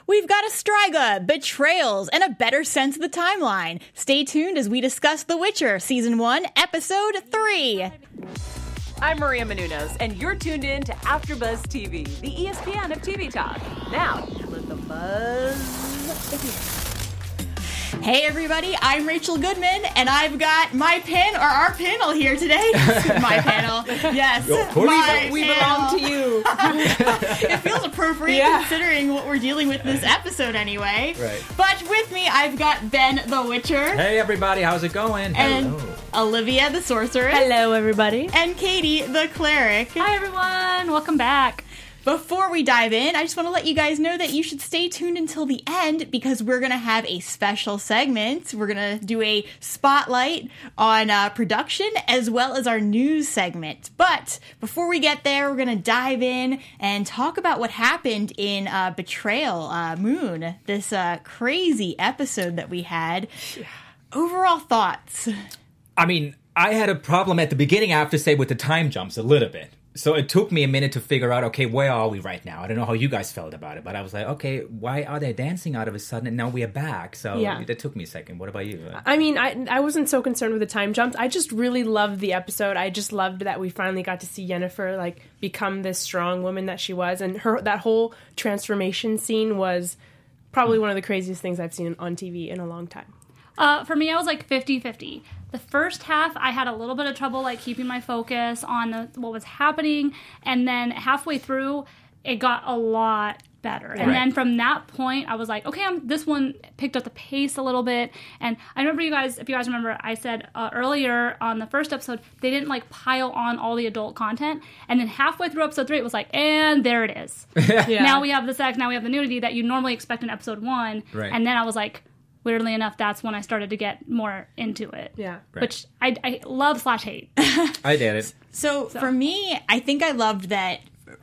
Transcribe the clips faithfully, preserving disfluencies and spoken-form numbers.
We've got a Striga, betrayals, and a better sense of the timeline. Stay tuned as we discuss The Witcher, Season one, Episode three. I'm Maria Menounos, and you're tuned in to AfterBuzz T V, the E S P N of T V talk. Now, let the buzz begin. Hey everybody, I'm Rachel Goodman, and I've got my pin, or our panel here today. My panel, yes. My we panel. belong to you. It feels appropriate Yeah. considering what we're dealing with this episode anyway. Right. But with me, I've got Ben the Witcher. Hey everybody, how's it going? And Hello. Olivia the Sorceress. Hello, everybody. And Katie the Cleric. Hi everyone, welcome back. Before we dive in, I just want to let you guys know that you should stay tuned until the end because we're going to have a special segment. We're going to do a spotlight on uh, production as well as our news segment. But before we get there, we're going to dive in and talk about what happened in uh, Betrayal uh, Moon, this uh, crazy episode that we had. Overall thoughts? I mean, I had a problem at the beginning, I have to say, with the time jumps a little bit. So it took me a minute to figure out, okay, where are we right now? I don't know how you guys felt about it, but I was like, okay, why are they dancing out of a sudden and now we are back? So Yeah. that took me a second. What about you? I mean, I I wasn't so concerned with the time jumps. I just really loved the episode. I just loved that we finally got to see Yennefer like become this strong woman that she was, and her that whole transformation scene was probably one of the craziest things I've seen on T V in a long time. Uh, for me, I was like fifty-fifty. The first half, I had a little bit of trouble like keeping my focus on the, what was happening, and then halfway through, it got a lot better. And Right. then from that point, I was like, okay, I'm, this one picked up the pace a little bit. And I remember you guys, if you guys remember, I said uh, earlier on the first episode, they didn't like pile on all the adult content. And then halfway through episode three, it was like, and there it is. Yeah. Now we have the sex, now we have the nudity that you normally expect in episode one. Right. And then I was like, weirdly enough, that's when I started to get more into it. Yeah. Right. Which I, I love slash hate. I did it. So, for me, I think I loved that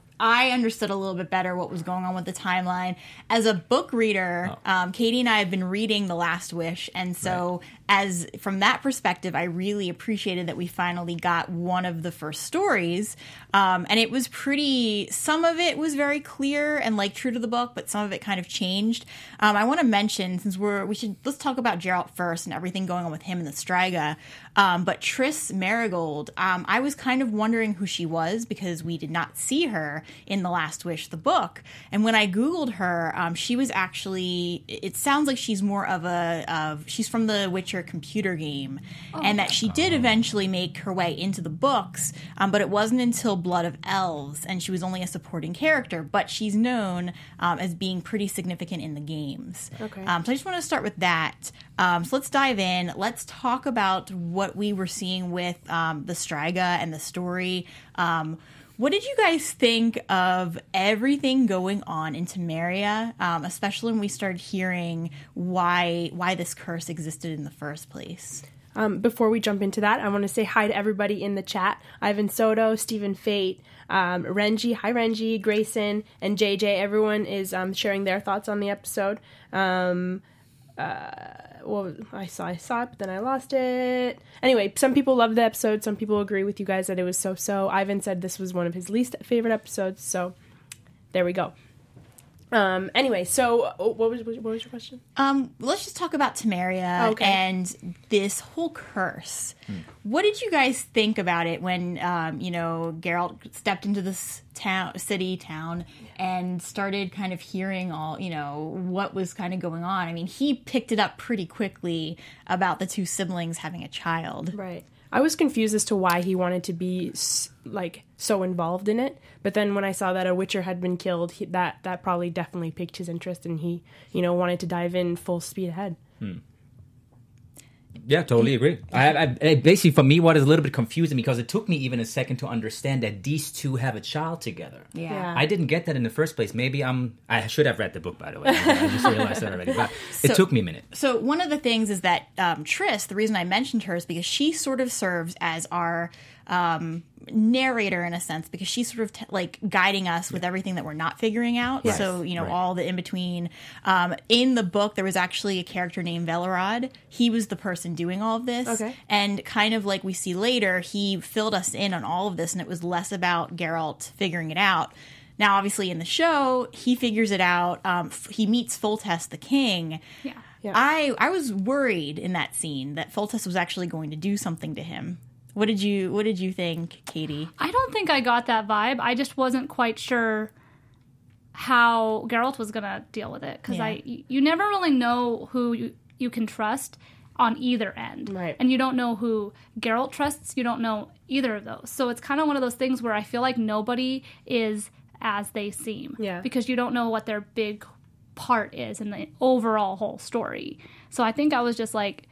I understood a little bit better what was going on with the timeline. As a book reader, Oh. um, Katie and I have been reading The Last Wish, and so as from that perspective, I really appreciated that we finally got one of the first stories. Um, and it was pretty, some of it was very clear and like true to the book, but some of it kind of changed. Um, I want to mention, since we're, we should, let's talk about Geralt first and everything going on with him and the Striga. Um, but Triss Marigold, um, I was kind of wondering who she was because we did not see her in The Last Wish, the book. And when I Googled her, um, she was actually, it sounds like she's more of a, of, she's from the Witcher computer game, and that she did eventually make her way into the books, um, but it wasn't until Blood of Elves, and she was only a supporting character, but she's known um, as being pretty significant in the games. Okay. Um, so I just want to start with that. Um, so let's dive in. Let's talk about what we were seeing with um, the Striga and the story. Um, What did you guys think of everything going on in Temeria, um, especially when we started hearing why why this curse existed in the first place? Um, before we jump into that, I want to say hi to everybody in the chat. Ivan Soto, Stephen Fate, um, Renji, hi Renji, Grayson, and J J. Everyone is um, sharing their thoughts on the episode. Um, uh, well, I saw, I saw it, but then I lost it. Anyway, some people loved the episode. Some people agree with you guys that it was so-so. Ivan said this was one of his least favorite episodes, so there we go. Um, anyway, so oh, what was what was your question? Um, let's just talk about Temeria Okay. and this whole curse. What did you guys think about it when, um, you know, Geralt stepped into this town, city, town, and started kind of hearing all, you know, what was kind of going on? I mean, he picked it up pretty quickly about the two siblings having a child. Right. I was confused as to why he wanted to be s- like so involved in it, but then when I saw that a Witcher had been killed, he, that that probably definitely piqued his interest, and he, you know, wanted to dive in full speed ahead. Yeah, totally agree. I, I, I basically, for me, what is a little bit confusing, because it took me even a second to understand that these two have a child together. Yeah. Yeah. I didn't get that in the first place. Maybe I'm. I should have read the book, by the way. I just realized that already. But So- it took me a minute. So one of the things is that um, Triss, the reason I mentioned her is because she sort of serves as our um, narrator in a sense, because she's sort of t- like guiding us with everything that we're not figuring out. Right. So, you know, Right. all the in between. Um, in the book, there was actually a character named Velarad. He was the person doing all of this. Okay. And kind of like we see later, he filled us in on all of this, and it was less about Geralt figuring it out. Now, obviously, in the show, he figures it out. Um, f- he meets Foltest, the king. Yeah. Yeah. I I was worried in that scene that Foltest was actually going to do something to him. What did you What did you think, Katie? I don't think I got that vibe. I just wasn't quite sure how Geralt was going to deal with it. Because Yeah. I, you never really know who you, you can trust on either end. Right. And you don't know who Geralt trusts. You don't know either of those. So it's kind of one of those things where I feel like nobody is as they seem. Yeah. Because you don't know what their big part is in the overall whole story. So I think I was just like,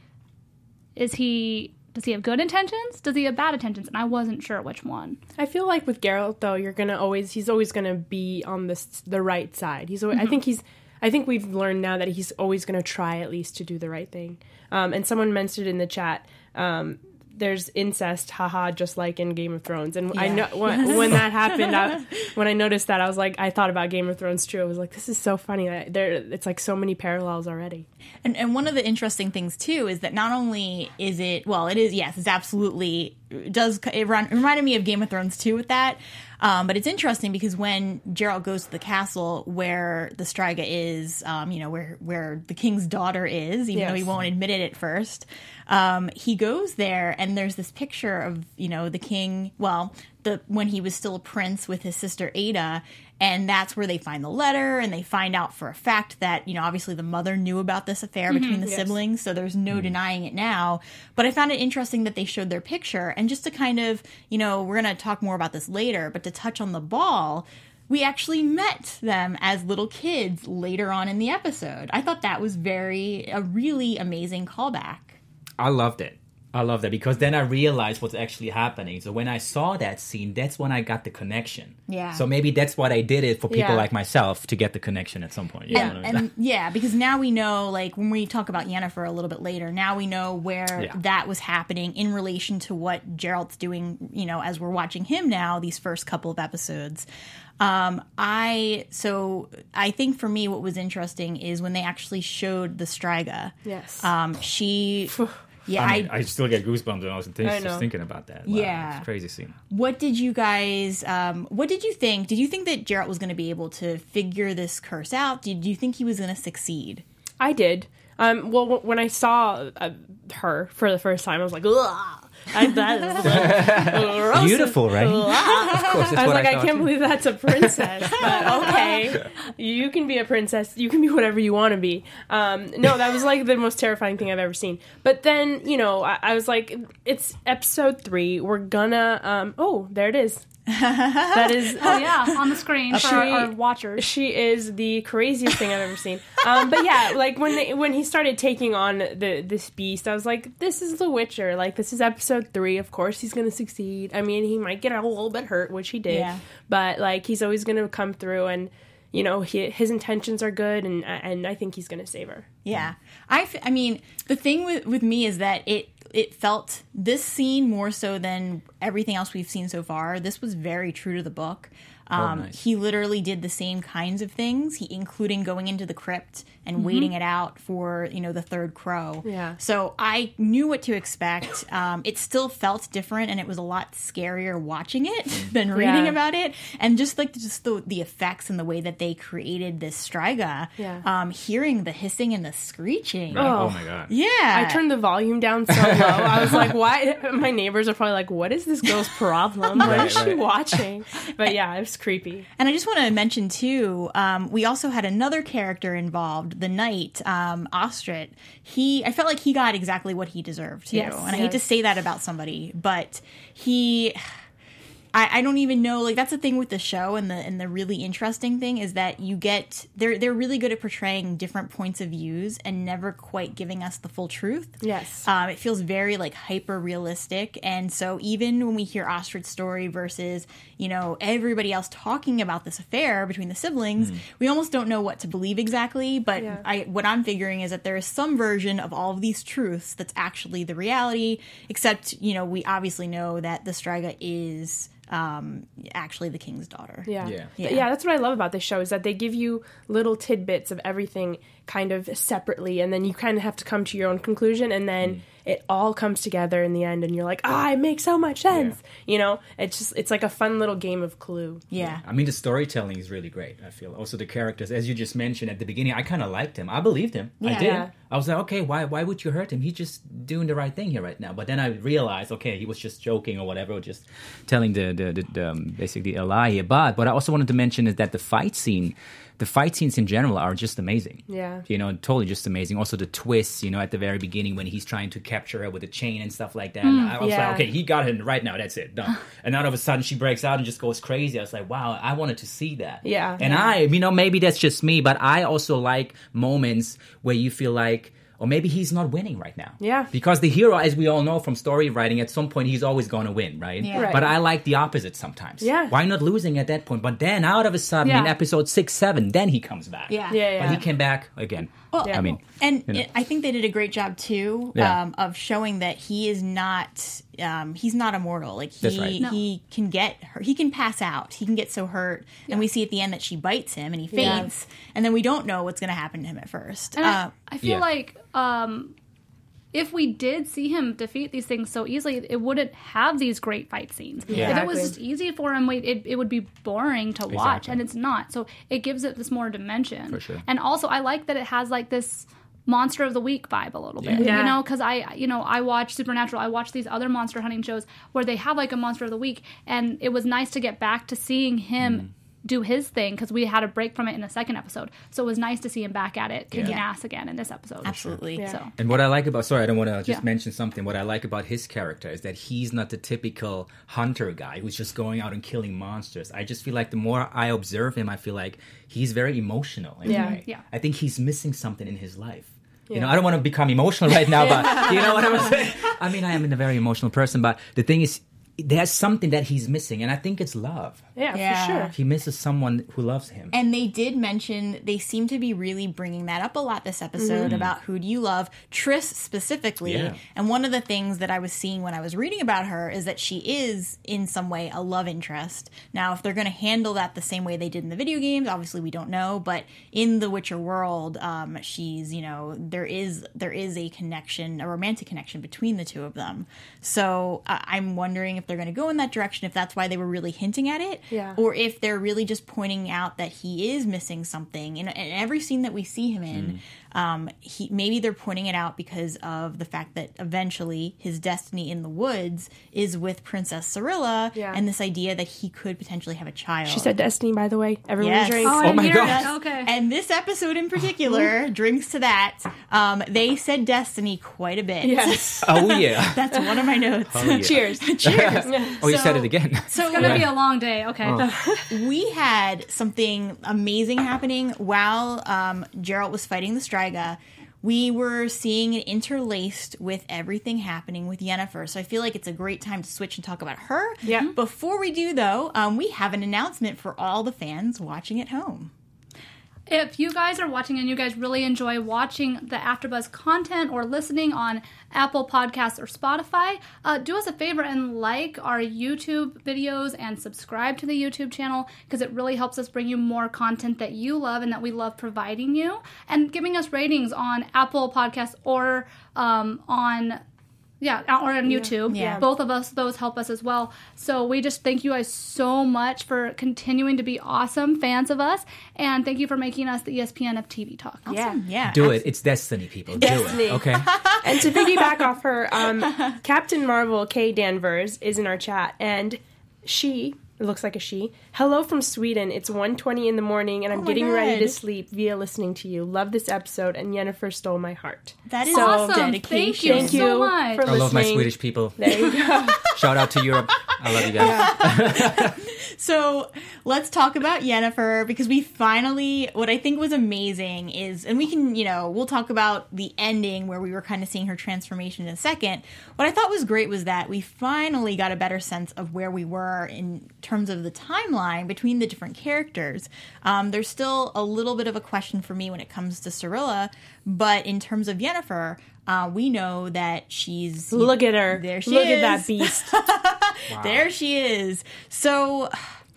is he... Does he have good intentions? Does he have bad intentions? And I wasn't sure which one. I feel like with Geralt, though, you're gonna always he's always gonna be on this the right side. He's always, I think he's I think we've learned now that he's always gonna try at least to do the right thing. Um, and someone mentioned in the chat, um, there's incest, haha, just like in Game of Thrones. And I know when, when that happened, I, when I noticed that, I was like, I thought about Game of Thrones too. I was like, this is so funny. There, it's like so many parallels already. And and one of the interesting things too is that not only is it well, it is yes, it's absolutely it does it, run, it reminded me of Game of Thrones too with that. Um, but it's interesting because when Geralt goes to the castle where the Striga is, um, you know, where where the king's daughter is, even Yes. though he won't admit it at first, um, he goes there and there's this picture of, you know, the king, well, the when he was still a prince with his sister Ada, and that's where they find the letter and they find out for a fact that, you know, obviously the mother knew about this affair between the yes. siblings, so there's no denying it now. But I found it interesting that they showed their picture, and just to kind of, you know, we're going to talk more about this later, but to touch on the ball, we actually met them as little kids later on in the episode. I thought that was very, a really amazing callback. I loved it. I love that because then I realized what's actually happening. So when I saw that scene, that's when I got the connection. Yeah. So maybe that's what I did it for people Yeah. like myself to get the connection at some point. You know And, what I mean? and yeah, because now we know, like, when we talk about Yennefer a little bit later, now we know where Yeah. that was happening in relation to what Geralt's doing, you know, as we're watching him now, these first couple of episodes. Um, I, so I think for me, what was interesting is when they actually showed the Striga. Yes. Um, she, yeah, I, mean, I, I still get goosebumps when I was th- I know. just thinking about that. Wow, Yeah. It's a crazy scene. what did you guys, um, what did you think? Did you think that Geralt was going to be able to figure this curse out? Did you think he was going to succeed? I did. Um, well, w- when I saw uh, her for the first time, I was like, ugh. I, that is like, gross. Beautiful, right? Ugh. Of course, that's I was what like, I, thought, can't too. believe that's a princess. But okay, you can be a princess. You can be whatever you want to be. Um, no, that was like the most terrifying thing I've ever seen. But then, you know, I, I was like, it's episode three. We're gonna. Um, oh, there it is. That is. Oh, yeah, on the screen for our, our watchers. She is the craziest thing I've ever seen. Um, but yeah, like when they, when he started taking on the this beast, I was like, this is The Witcher. Like, this is episode three. Of course, he's going to succeed. I mean, he might get a little bit hurt, which he did. Yeah. But like, he's always going to come through, and you know, he, his intentions are good, and and I think he's going to save her. Yeah. I, f- I mean, the thing with, with me is that it it felt, this scene more so than everything else we've seen so far, this was very true to the book. Um, nice. He literally did the same kinds of things, he, including going into the crypt and waiting it out for, you know, the third crow. Yeah. So I knew what to expect. Um, it still felt different, and it was a lot scarier watching it than reading Yeah. about it. And just like just the, the effects and the way that they created this Striga, Yeah. um, hearing the hissing and the screeching. Right? Oh. Oh my god. Yeah. I turned the volume down so low. I was like, why? My neighbors are probably like, what is this girl's problem? What Right, is she right. watching? But yeah, it was creepy. And I just want to mention, too, um, we also had another character involved, the knight, um, Ostrit. He, I felt like he got exactly what he deserved, too. Yes, and I hate to yes. say that about somebody, but he... I, I don't even know, like, that's the thing with the show, and the and the really interesting thing is that you get, they're they're really good at portraying different points of views and never quite giving us the full truth. Yes. Um, it feels very, like, hyper realistic, and so even when we hear Ostrit's story versus, you know, everybody else talking about this affair between the siblings, we almost don't know what to believe exactly, but Yeah. I what I'm figuring is that there is some version of all of these truths that's actually the reality, except, you know, we obviously know that the Striga is um, actually the king's daughter. Yeah. Yeah. yeah. Yeah. that's what I love about this show is that they give you little tidbits of everything kind of separately, and then you kind of have to come to your own conclusion, and then it all comes together in the end, and you're like, ah, it makes so much sense. Yeah. You know, it's just it's like a fun little game of Clue. Yeah. I mean, the storytelling is really great, I feel. Also, the characters, as you just mentioned at the beginning, I kind of liked him. I believed him. I Yeah. did. Yeah. I was like, okay, why why would you hurt him? He's just doing the right thing here right now. But then I realized, okay, he was just joking or whatever, or just telling the, the, the, the um, basically a lie here. But what I also wanted to mention is that the fight scene, the fight scenes in general are just amazing. Yeah. You know, totally just amazing. Also the twists, you know, at the very beginning when he's trying to capture her with a chain and stuff like that. I was yeah. like, okay, he got her right now. That's it. Done. And all of a sudden she breaks out and just goes crazy. I was like, wow, I wanted to see that. Yeah. And I, you know, maybe that's just me, but I also like moments where you feel like, or maybe he's not winning right now. Yeah. Because the hero, as we all know from story writing, at some point he's always going to win, right? Yeah. Right. But I like the opposite sometimes. Yeah. Why not losing at that point? But then out of a sudden, Yeah. in episode six, seven, then he comes back. Yeah. Yeah, yeah. But he came back again. Well, Yeah. I mean, and you know. it, I think they did a great job too Yeah. um, of showing that he is not um, he's not immortal. Like he That's right. No. he can get hurt, he can pass out. He can get so hurt, and we see at the end that she bites him and he faints, and then we don't know what's going to happen to him at first. And Uh, I, I feel yeah. like um, if we did see him defeat these things so easily, it wouldn't have these great fight scenes. Yeah. If it was Exactly. just easy for him, wait, it, it would be boring to watch, Exactly. and it's not. So it gives it this more dimension. For sure. And also, I like that it has like this monster of the week vibe a little bit. Yeah. You know, because I, you know, I watch Supernatural. I watch these other monster hunting shows where they have like a monster of the week, and it was nice to get back to seeing him. Mm. Do his thing because we had a break from it in the second episode, so it was nice to see him back at it, kicking Yeah. ass again in this episode. absolutely. Yeah. So And what I like about, sorry, I don't want to just Yeah. mention something. What I like about his character is that he's not the typical hunter guy who's just going out and killing monsters. I just feel like the more I observe him, I feel like he's very emotional. In Yeah. a way. Yeah. I think he's missing something in his life. You Yeah. know, I don't want to become emotional right now, but you know what I'm saying? I mean, I am a very emotional person, but the thing is, there's something that he's missing, and I think it's love. Yeah, Yeah. for sure. He misses someone who loves him. And they did mention, they seem to be really bringing that up a lot this episode about who do you love, Triss specifically. Yeah. And one of the things that I was seeing when I was reading about her is that she is, in some way, a love interest. Now, if they're going to handle that the same way they did in the video games, obviously we don't know. But in the Witcher world, um, she's, you know, there is there is a connection, a romantic connection between the two of them. So uh, I'm wondering if they're going to go in that direction, if that's why they were really hinting at it. Yeah. Or if they're really just pointing out that he is missing something. In, in every scene that we see him in, um, he maybe they're pointing it out because of the fact that eventually his destiny in the woods is with Princess Cyrilla, Yeah. and this idea that he could potentially have a child. She said Destiny, by the way. Everyone Yes. drink. Oh, I Oh my hear God. that. Okay. And this episode in particular drinks to that. Um, they said Destiny quite a bit. Yes. Oh, yeah. That's one of my notes. Oh, yeah. Cheers. Cheers. Oh, you So- said it again. So It's gonna be a long day. Okay. Oh. we had something amazing happening while um, Geralt was fighting the Striga. We were seeing it interlaced with everything happening with Yennefer. So I feel like it's a great time to switch and talk about her. Yeah. Before we do, though, um, we have an announcement for all the fans watching at home. If you guys are watching and you guys really enjoy watching the AfterBuzz content or listening on Apple Podcasts or Spotify, uh, do us a favor and like our YouTube videos and subscribe to the YouTube channel because it really helps us bring you more content that you love and that we love providing you, and giving us ratings on Apple Podcasts or um, on Yeah, or on YouTube. Yeah. Both of us, those help us as well. So we just thank you guys so much for continuing to be awesome fans of us. And thank you for making us the E S P N of T V Talk. Yeah. Yeah. Do it. It's destiny, people. Destiny. Do it. Okay. And to piggyback off her, um, Captain Marvel Kay Danvers is in our chat, and she, it looks like a she, hello from Sweden. It's one twenty in the morning, and I'm Oh my getting ready to God. sleep via listening to you. Love this episode, and Yennefer stole my heart. That is So, Awesome. dedication. Thank you Thank so you much. for I love my listening. Swedish people. There you go. Shout out to Europe. I love you guys. So let's talk about Yennefer, because we finally, what I think was amazing is, and we can, you know, we'll talk about the ending where we were kind of seeing her transformation in a second. What I thought was great was that we finally got a better sense of where we were in terms of the timeline between the different characters. Um, there's still a little bit of a question for me when it comes to Cyrilla, but in terms of Yennefer, uh, we know that she's... Look at her. There she Look is. at that beast. There she is. So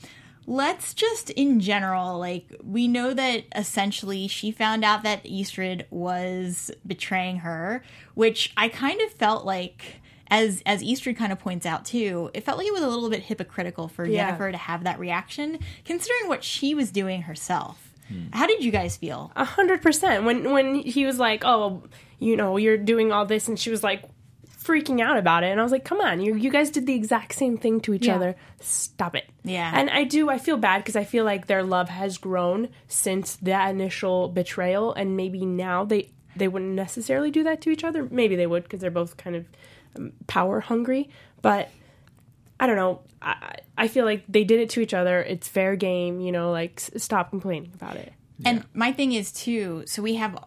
let's just in general, like, we know that essentially she found out that Eastrid was betraying her, which I kind of felt like, as as Eastrid kind of points out too, it felt like it was a little bit hypocritical for Yeah. Jennifer to have that reaction, considering what she was doing herself. How did you guys feel? A hundred percent. When when he was like, "Oh, you know, you're doing all this," and she was like freaking out about it, and I was like, "Come on, you you guys did the exact same thing to each Yeah. other. Stop it." Yeah. And I do. I feel bad because I feel like their love has grown since that initial betrayal, and maybe now they they wouldn't necessarily do that to each other. Maybe they would because they're both kind of um, power hungry, but. I don't know. I, I feel like they did it to each other. It's fair game, you know, like, s- stop complaining about it. And my thing is too, so we have,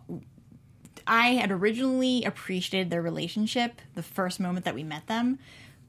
I had originally appreciated their relationship the first moment that we met them.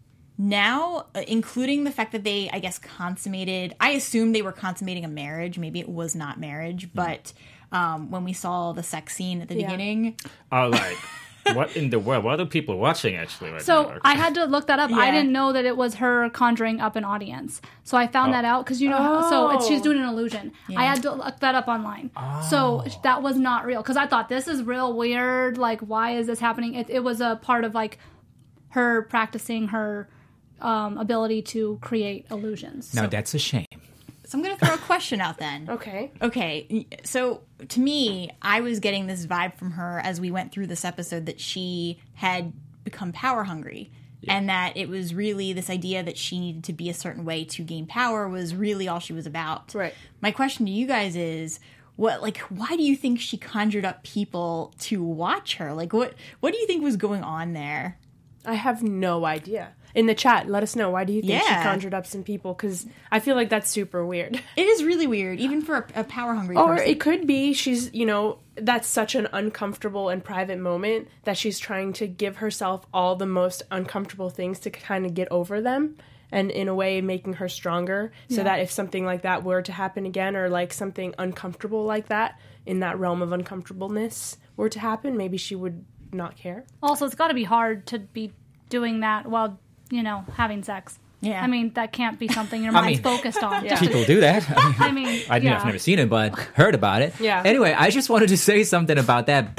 Now, uh, including the fact that they, I guess, consummated, I assumed they were consummating a marriage. Maybe it was not marriage, but um, when we saw the sex scene at the Yeah. beginning, Oh, like, what in the world? What are people watching actually right So now? I had to look that up. I Yeah. didn't know that it was her conjuring up an audience. So I found Oh. that out because you know. how So it's, she's Oh. doing an illusion. I had to look that up online. So that was not real because I thought this is real weird. Like, why is this happening? It, it was a part of like her practicing her um, ability to create illusions. Now that's a shame. so I'm going to throw a question out then. Okay. Okay, so to me, I was getting this vibe from her as we went through this episode that she had become power hungry. And that it was really this idea that she needed to be a certain way to gain power was really all she was about. Right. My question to you guys is, what, like, why do you think she conjured up people to watch her? Like, what, what do you think was going on there? I have no idea. In the chat, let us know. Why do you think Yeah. she conjured up some people? Because I feel like that's super weird. It is really weird, even for a, a power hungry Or person. it could be she's, you know, that's such an uncomfortable and private moment that she's trying to give herself all the most uncomfortable things to kind of get over them. And in a way, making her stronger so that if something like that were to happen again, or like something uncomfortable like that in that realm of uncomfortableness were to happen, maybe she would not care. Also, it's got to be hard to be doing that while you know having sex. Yeah. I mean, that can't be something your I mind's mean- focused on. Yeah. People do that. I mean, I mean, I yeah. I've never seen it, but heard about it. Yeah. Anyway, I just wanted to say something about that.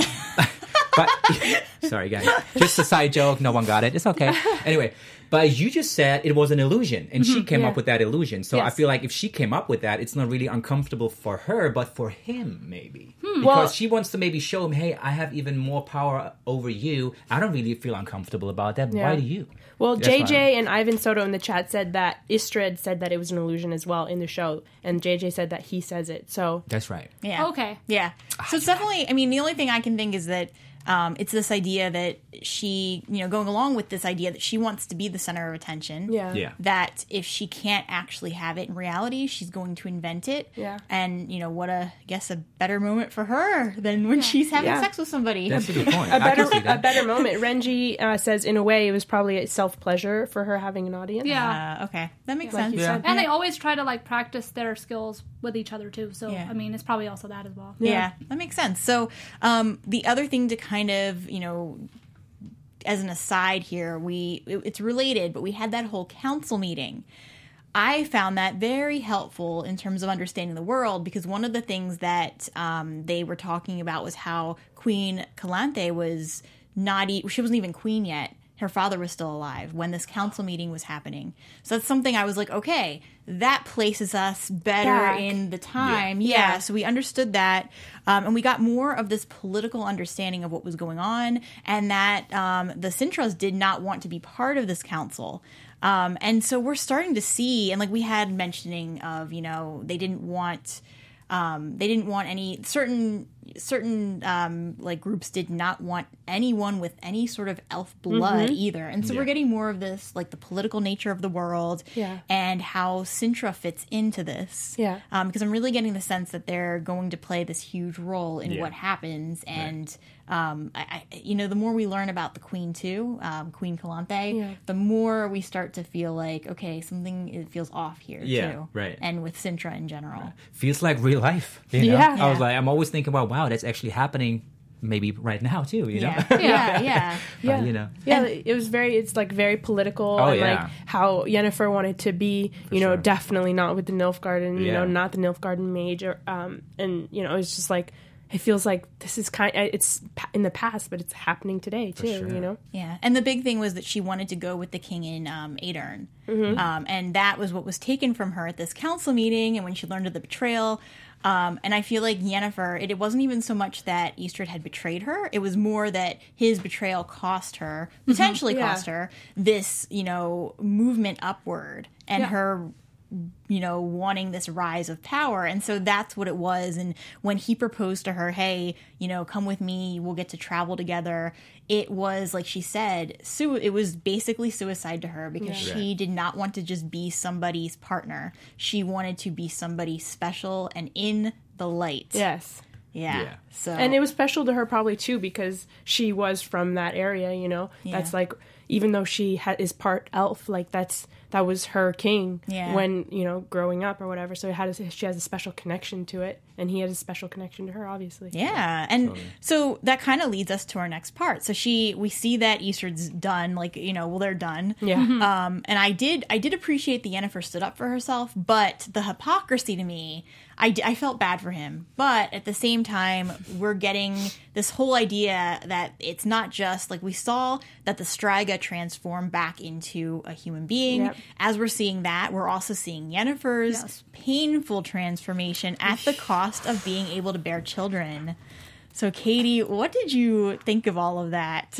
But sorry, guys. Just a side joke. No one got it. It's okay. Anyway, but you just said it was an illusion, and she came yeah. up with that illusion. So I Yes. feel like if she came up with that, it's not really uncomfortable for her, but for him maybe, because Well- she wants to maybe show him, hey, I have even more power over you. I don't really feel uncomfortable about that. Yeah. Why do you? Well, That's J fine. J and Ivan Soto in the chat said that Istrid said that it was an illusion as well in the show, and J J said that he says it. So That's right. Yeah. Okay. Yeah. So it's definitely, I mean, the only thing I can think is that um, it's this idea that she, you know, going along with this idea that she wants to be the center of attention. yeah, Yeah. That if she can't actually have it in reality, she's going to invent it. Yeah. And, you know, what a, I guess, a better moment for her than when she's having Yeah. sex with somebody. That's a good point. a I better can see a that. better moment. Renji uh, says in a way it was probably a self pleasure for her having an audience. Yeah. Uh, okay. That makes Like sense. you Yeah. said. And they always try to like practice their skills with each other too. So Yeah. I mean, it's probably also that as well. Yeah, that makes sense. So, um, the other thing to kind of, you know, as an aside here, we it- it's related, but we had that whole council meeting. I found that very helpful in terms of understanding the world, because one of the things that um, they were talking about was how Queen Calanthe was not e- she wasn't even queen yet. Her father was still alive when this council meeting was happening. So that's something I was like, okay, that places us better Back. in the time. Yeah. Yeah. So we understood that. Um, and we got more of this political understanding of what was going on, and that um, the Sintras did not want to be part of this council. Um, and so we're starting to see, and like we had mentioning of, you know, they didn't want. Um, they didn't want any certain certain um, like groups did not want anyone with any sort of elf blood either, and so we're getting more of this like the political nature of the world, Yeah. and how Sintra fits into this, Yeah. um, because I'm really getting the sense that they're going to play this huge role in Yeah. what happens, and um, I, I, you know, the more we learn about the Queen too, um, Queen Calanthe, Yeah. the more we start to feel like okay, something it feels off here Yeah, too, right. and with Sintra in general. Feels like real life. You know? Yeah. I was Yeah. like, I'm always thinking about, wow, that's actually happening maybe right now too. You know, Yeah, yeah, yeah. Yeah, Uh, you know. yeah. it was very. It's like very political, Oh, and yeah. like how Yennefer wanted to be. You know, sure. definitely not with the Nilfgaarden. You know, Yeah. not the Nilfgaarden mage. Or, um, and you know, it's just like it feels like this is kind. It's pa- in the past, but it's happening today too. sure. You know. Yeah, and the big thing was that she wanted to go with the king in um, Aedirn, um, and that was what was taken from her at this council meeting. And when she learned of the betrayal, um, and I feel like Yennefer, it, it wasn't even so much that Eastred had betrayed her; it was more that his betrayal cost her, potentially Yeah. cost her, this you know movement upward, and Yeah. her you know, wanting this rise of power. And so that's what it was. And when he proposed to her, hey, you know, come with me, we'll get to travel together, it was, like she said, su- it was basically suicide to her because Yeah. she did not want to just be somebody's partner. She wanted to be somebody special and in the light. Yes. Yeah. Yeah. So And it was special to her probably too because she was from that area, you know. Yeah. That's like even though she ha- is part elf, like that's that was her king Yeah. when, you know, growing up or whatever. So it had a, she has a special connection to it and he had a special connection to her obviously. Yeah, and so that kind of leads us to our next part. So she, we see that Eastred's done, like you know, well they're done. Yeah. Um, and I did, I did appreciate the Yennefer stood up for herself, but the hypocrisy to me, I, d- I felt bad for him. But at the same time, we're getting this whole idea that it's not just like we saw that the Striga transform back into a human being. Yep. As we're seeing that, we're also seeing Yennefer's Yes. painful transformation at the cost of being able to bear children. So, Katie, what did you think of all of that?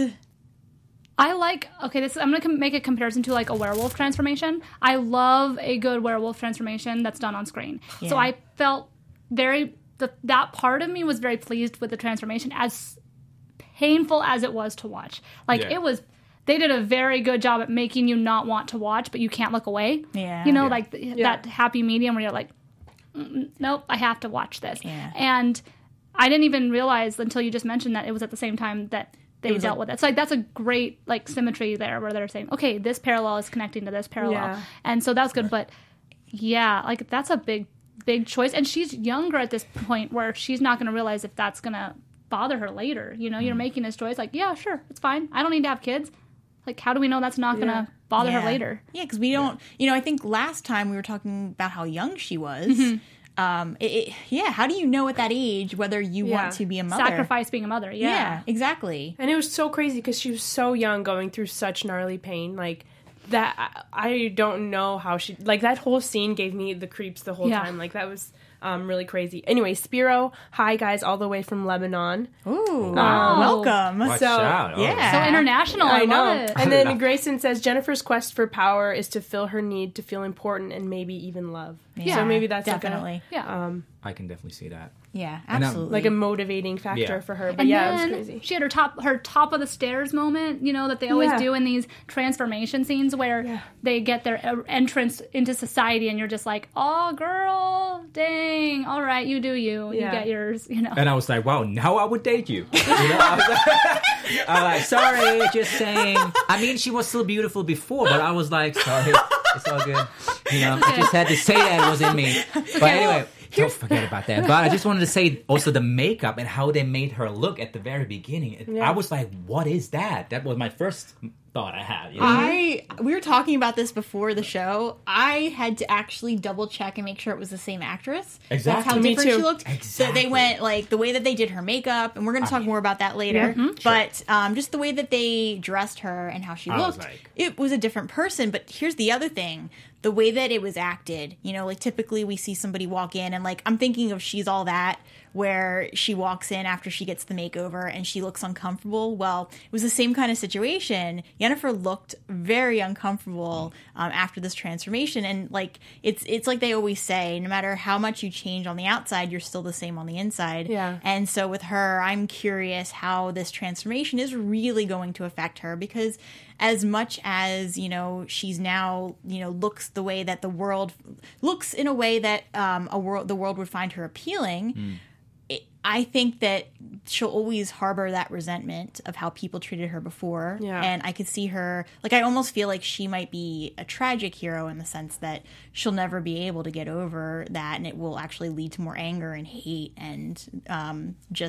I like, okay, this I'm going to com- make a comparison to like a werewolf transformation. I love a good werewolf transformation that's done on screen. So Yeah. I felt very, the, that part of me was very pleased with the transformation, as painful as it was to watch. Like, Yeah. it was, they did a very good job at making you not want to watch, but you can't look away. Yeah. You know, Yeah. like th- that happy medium where you're like, "Mm, nope, I have to watch this. Yeah. And I didn't even realize until you just mentioned that it was at the same time that they was dealt like- with it. So like that's a great like symmetry there where they're saying, okay, this parallel is connecting to this parallel. Yeah. And so that's good. But yeah, like that's a big, big choice. And she's younger at this point where she's not going to realize if that's going to bother her later. You know, you're making this choice like, yeah, sure, it's fine. I don't need to have kids. Like, how do we know that's not going Yeah. to bother Yeah. her later? Yeah, because we don't, you know, I think last time we were talking about how young she was. Mm-hmm. Um, it, it, yeah, how do you know at that age whether you Yeah. want to be a mother? Sacrifice being a mother. Yeah, Yeah. exactly. And it was so crazy because she was so young going through such gnarly pain. Like, that, I, I don't know how she, like, that whole scene gave me the creeps the whole Yeah. time. Like, that was um, really crazy. Anyway, Spiro, hi guys, all the way from Lebanon. Ooh, Wow. welcome. Watch So, out. Oh. yeah. So international. I, I know. love it. And then Grayson says Jennifer's quest for power is to fill her need to feel important and maybe even love. Yeah, So maybe that's definitely. like Yeah. a, um, I can definitely see that. Yeah, And, um, absolutely. like a motivating factor Yeah. for her. But And yeah, it then was crazy. she had her top her top of the stairs moment, you know, that they always Yeah. do in these transformation scenes where Yeah. they get their uh, entrance into society, and you're just like, oh, girl, dang, all right, you do you, you Yeah. get yours, you know. And I was like, wow, now I would date you. You know, I was like, I was like, sorry, just saying. I mean, she was still beautiful before, but I was like, sorry, it's all good. You know, I just had to say that it was in me. But anyway, don't forget about that. But I just wanted to say also the makeup and how they made her look at the very beginning. It- Yeah. I was like, what is that? That was my first thought I had. You know? I we were talking about this before the show. I had to actually double check and make sure it was the same actress. That's Exactly. how Me different too. she looked. So Exactly. they went like the way that they did her makeup, and we're going to talk more about that later. But um, just the way that they dressed her and how she I was looked, like- it was a different person. But here's the other thing: the way that it was acted. You know, like typically we see somebody walk in, and like I'm thinking of She's All That, where she walks in after she gets the makeover and she looks uncomfortable. Well, it was the same kind of situation. Yennefer looked very uncomfortable um, after this transformation, and like it's it's like they always say, no matter how much you change on the outside, you're still the same on the inside. Yeah. And so with her, I'm curious how this transformation is really going to affect her, because as much as, you know, she's now, you know, looks the way that the world looks in a way that um, a world the world would find her appealing. it, I think that she'll always harbor that resentment of how people treated her before. Yeah. And I could see her, like, I almost feel like she might be a tragic hero in the sense that she'll never be able to get over that, and it will actually lead to more anger and hate and um, just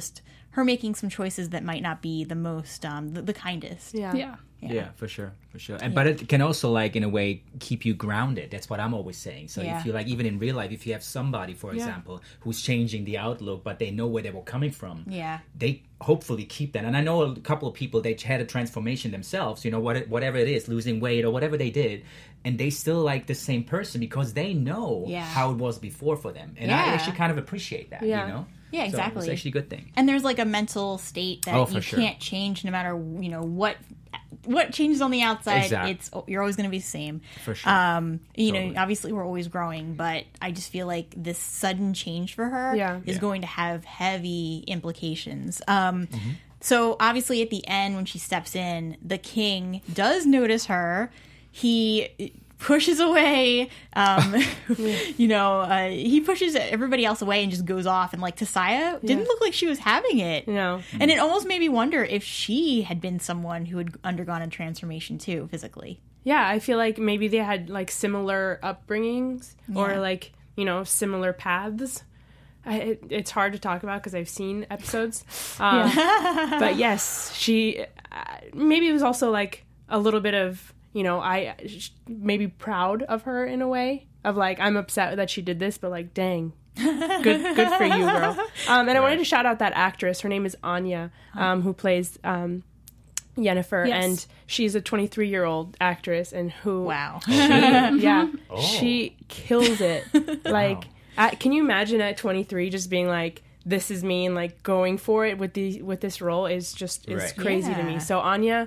her making some choices that might not be the most um, the, the kindest. Yeah. Yeah. Yeah. for sure, for sure. And but it can also, like, in a way, keep you grounded. That's what I'm always saying. So Yeah. if you like, even in real life, if you have somebody, for example, who's changing the outlook, but they know where they were coming from, Yeah. they hopefully keep that. And I know a couple of people, they had a transformation themselves. You know, what it, whatever it is, losing weight or whatever they did, and they still like the same person because they know Yeah. how it was before for them. And Yeah. I actually kind of appreciate that. Yeah. You know. Yeah, So exactly. it's actually a good thing. And there's like a mental state that Oh, for you sure. can't change no matter, you know, what what changes on the outside. Exact. It's you're always going to be the same. For sure. Um, you Totally. know, obviously we're always growing, but I just feel like this sudden change for her Yeah. is Yeah. going to have heavy implications. Um, Mm-hmm. So obviously at the end when she steps in, the king does notice her. He pushes away, um, you know, uh, he pushes everybody else away and just goes off. And like Tisaya didn't Yeah. look like she was having it. No. And it almost made me wonder if she had been someone who had undergone a transformation too, physically. Yeah, I feel like maybe they had like similar upbringings Yeah. or like, you know, similar paths. I, it, it's hard to talk about because I've seen episodes. Um, but yes, she uh, maybe it was also like a little bit of, you know, I sh- maybe proud of her in a way of like, I'm upset that she did this, but like, dang. good good for you, girl. Um, and I wanted to shout out that actress. Her name is Anya, um, who plays um, Yennefer, Yes. and she's a twenty-three year old actress, and who Wow. yeah, Oh. she kills it. Like, at, can you imagine at twenty-three just being like, "This is me," and like going for it with the with this role is just is Right. crazy to Yeah. me. So Anya,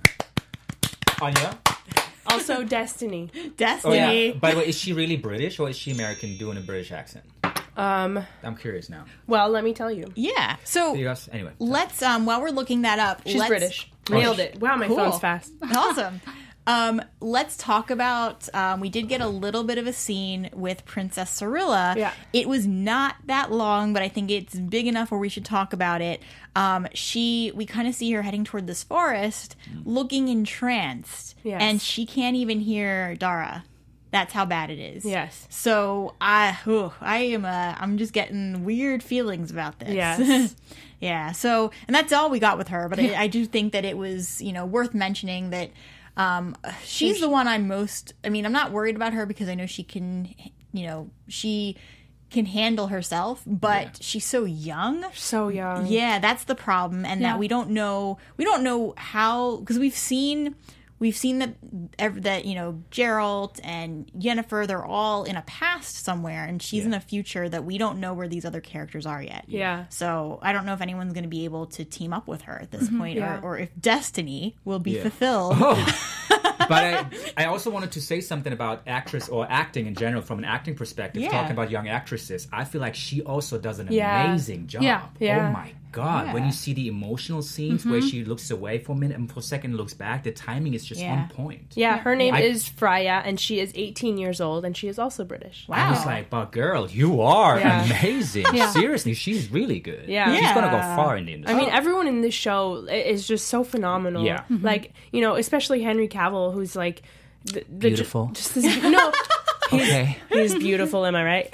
Anya? also Destiny. Oh, Destiny. yeah. By the way, is she really British or is she American doing a British accent? Um, I'm curious now. well, let me tell you, Yeah. So You guys, anyway. let's, um, while we're looking that up, she's let's, British. Nailed it. Wow, my Cool. phone's fast. Awesome. Um, let's talk about. Um, we did get a little bit of a scene with Princess Cirilla. Yeah. It was not that long, but I think it's big enough where we should talk about it. Um, she, we kind of see her heading toward this forest, looking entranced, Yes. and she can't even hear Dara. That's how bad it is. Yes. So I, whew, I am. Uh, I'm just getting weird feelings about this. Yes. Yeah. So, and that's all we got with her. But I, I do think that it was, you know, worth mentioning that um, she's the one I'm most. I mean, I'm not worried about her because I know she can, you know, she can handle herself. But Yeah. she's so young. So young. Yeah, that's the problem, and Yeah. that we don't know. We don't know how because we've seen. We've seen that ev- that you know Geralt and Yennefer, they're all in a past somewhere, and she's Yeah. in a future that we don't know where these other characters are yet. Yeah. So I don't know if anyone's going to be able to team up with her at this point, Yeah. or, or if destiny will be Yeah. fulfilled. But I, I also wanted to say something about actress or acting in general from an acting perspective. Yeah. Talking about young actresses, I feel like she also does an Yeah. amazing job. Yeah. Yeah. Oh my god! When Yeah. you see the emotional scenes where she looks away for a minute and for a second looks back, the timing is just Yeah. on point. Yeah, her name I- is Freya, and she is eighteen years old, and she is also British. I was like, but girl, you are Yeah. amazing. Yeah. Seriously, she's really good. Yeah. She's gonna go Yeah. far in the I industry. mean, everyone in this show i- is just so phenomenal. Yeah. Like, you know, especially Henry Cavill, who's like the, the Beautiful. Just, this, no, okay. he's beautiful. Am I right?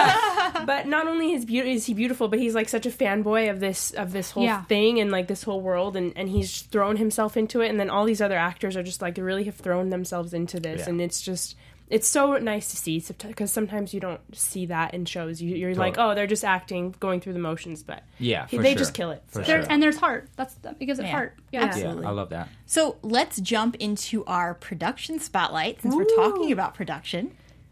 But not only is, be- is he beautiful, but he's like such a fanboy of this of this whole Yeah. thing and like this whole world, and, and he's thrown himself into it. And then all these other actors are just like really have thrown themselves into this, Yeah. and it's just. It's so nice to see because sometimes you don't see that in shows. You, you're like, Totally. oh, they're just acting, going through the motions, but Yeah, he- for they sure. just kill it. For So- There, sure. and there's heart. That's it gives it Yeah. heart. Yeah. Yeah. Absolutely. I love that. So let's jump into our production spotlight since we're talking about production.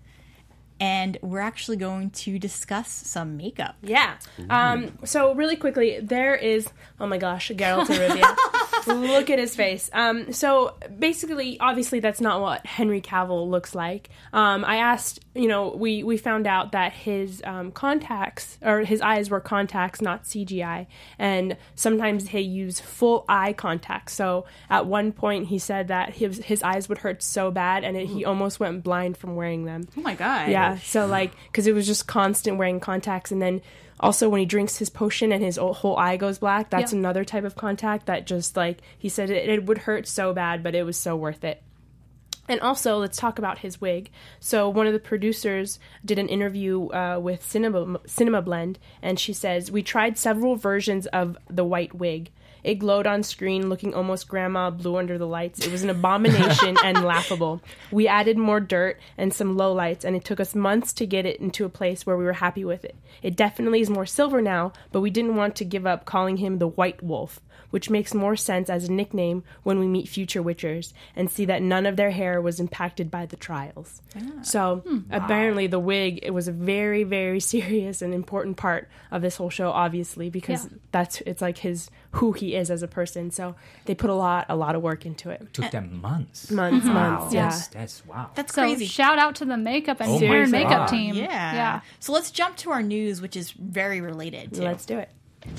And we're actually going to discuss some makeup. Yeah. Um, so really quickly, there is, oh my gosh, Geralt of Rivia. Look at his face. Um, so basically, obviously, that's not what Henry Cavill looks like. Um, I asked, you know, we, we found out that his um, contacts, or his eyes were contacts, not C G I. And sometimes he used full eye contacts. So at one point, he said that his, his eyes would hurt so bad, and it, he almost went blind from wearing them. Oh my God. Yeah, so like, because it was just constant wearing contacts, and then also when he drinks his potion and his o- whole eye goes black, that's Yeah. another type of contact that just like, he said it, it would hurt so bad, but it was so worth it. And also, let's talk about his wig. So one of the producers did an interview uh, with Cinema, Cinema Blend, and she says, "We tried several versions of the white wig. It glowed on screen, looking almost grandma blue under the lights. It was an abomination and laughable. We added more dirt and some low lights, and it took us months to get it into a place where we were happy with it. It definitely is more silver now, but we didn't want to give up calling him the White Wolf, which makes more sense as a nickname when we meet future Witchers and see that none of their hair was impacted by the trials." Ah. So hmm. apparently the wig, it was a very, very serious and important part of this whole show, obviously, because yeah. that's it's like his who he is as a person. So they put a lot, a lot of work into it. It took them months. Months, wow. months, yeah. That's, that's wow. That's so crazy. Shout out to the makeup and Oh hair and my makeup God. team. Yeah. Yeah. So let's jump to our news, which is very related to. Let's do it.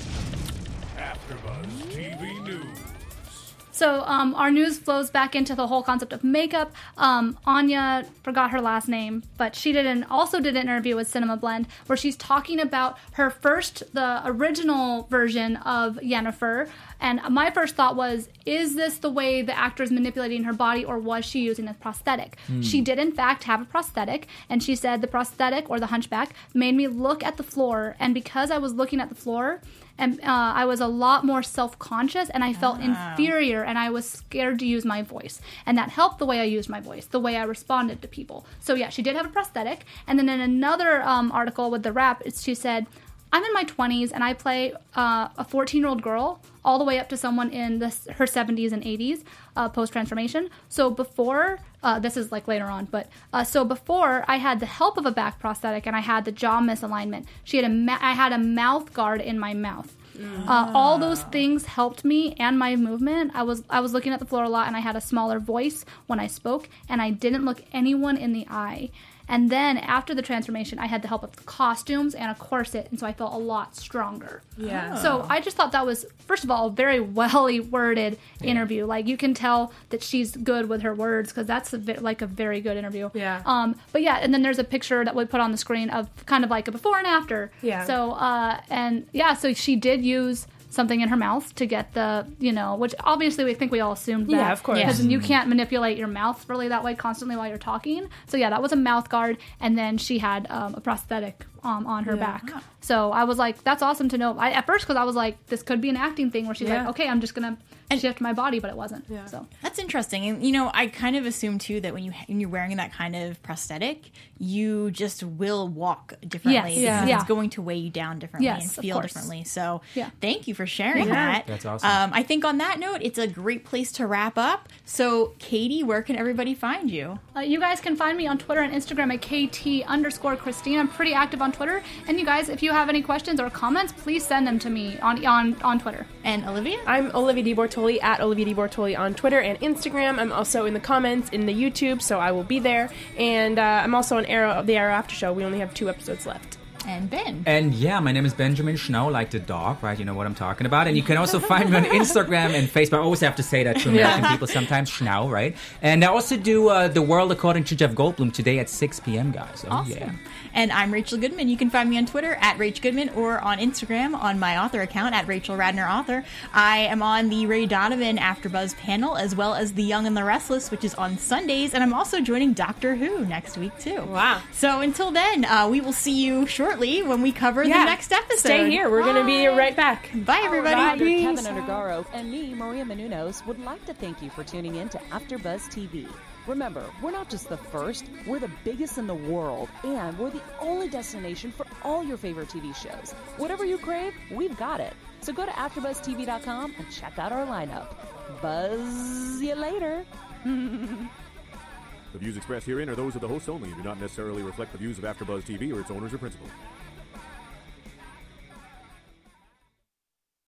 AfterBuzz T V News. So um, our news flows back into the whole concept of makeup. Um, Anya, forgot her last name, but she did an, also did an interview with Cinema Blend where she's talking about her first, the original version of Yennefer. And my first thought was, is this the way the actor is manipulating her body, or was she using a prosthetic? Mm. She did, in fact, have a prosthetic, and she said the prosthetic, or the hunchback, made me look at the floor. And because I was looking at the floor, and uh, I was a lot more self-conscious, and I felt oh. inferior, and I was scared to use my voice. And that helped the way I used my voice, the way I responded to people. So yeah, she did have a prosthetic. And then in another um, article with The Wrap, she said, "I'm in my twenties, and I play uh, a fourteen-year-old girl all the way up to someone in this, her seventies and eighties uh, post-transformation. So before, uh, this is like later on, but uh, so before I had the help of a back prosthetic and I had the jaw misalignment. She had a ma- I had a mouth guard in my mouth. Mm. Uh, all those things helped me and my movement. I was I was looking at the floor a lot, and I had a smaller voice when I spoke, and I didn't look anyone in the eye. And then after the transformation, I had the help of the costumes and a corset, and so I felt a lot stronger. Yeah. So I just thought that was, first of all, a very well worded yeah. interview. Like, you can tell that she's good with her words, because that's a vi- like a very good interview. Yeah. Um. But yeah, and then there's a picture that we put on the screen of kind of like a before and after. Yeah. So uh, and yeah, so she did use something in her mouth to get the, you know, which obviously we think we all assumed that. Yeah, of course. Because you can't manipulate your mouth really that way constantly while you're talking. So yeah, that was a mouth guard, and then she had um, a prosthetic um, on her yeah. back. So I was like, that's awesome to know. I, at first, because I was like, this could be an acting thing where she's yeah. like, okay, I'm just going to shift my body, but it wasn't. Yeah. So that's interesting. And, you know, I kind of assume, too, that when, you, when you're wearing that kind of prosthetic, you just will walk differently. Yes. Yeah. Because Yeah. it's going to weigh you down differently Yes, and of feel course. differently. So Yeah. thank you for sharing Yeah. that. That's awesome. Um, I think on that note, it's a great place to wrap up. So, Katie, where can everybody find you? Uh, you guys can find me on Twitter and Instagram at KT underscore Christine. I'm pretty active on Twitter. And you guys, if you have any questions or comments, please send them to me on on, on Twitter. And Olivia? I'm Olivia Di Bortoli at Olivia Di Bortoli on Twitter and Instagram. I'm also in the comments in the YouTube, so I will be there. And uh, I'm also on Arrow, the Arrow After Show. We only have two episodes left. And Ben. And yeah, my name is Benjamin Schnau, like the dog, right? You know what I'm talking about. And you can also find me on Instagram and Facebook. I always have to say that to American Yeah. people sometimes, Schnau, right? And I also do uh, The World According to Jeff Goldblum today at six p.m., guys. Oh, Awesome. yeah. And I'm Rachel Goodman. You can find me on Twitter at Rach Goodman or on Instagram on my author account at Rachel Radner Author. I am on the Ray Donovan AfterBuzz panel as well as The Young and the Restless, which is on Sundays. And I'm also joining Doctor Who next week, too. Wow. So until then, uh, we will see you shortly when we cover Yeah. the next episode. Stay here. We're going to be right back. Bye, everybody. Doctor Kevin Undergaro and me, Maria Menounos, would like to thank you for tuning in to AfterBuzz T V. Remember, we're not just the first, we're the biggest in the world, and we're the only destination for all your favorite T V shows. Whatever you crave, we've got it. So go to after buzz T V dot com and check out our lineup. Buzz you later. The views expressed herein are those of the hosts only and do not necessarily reflect the views of AfterBuzz T V or its owners or principals.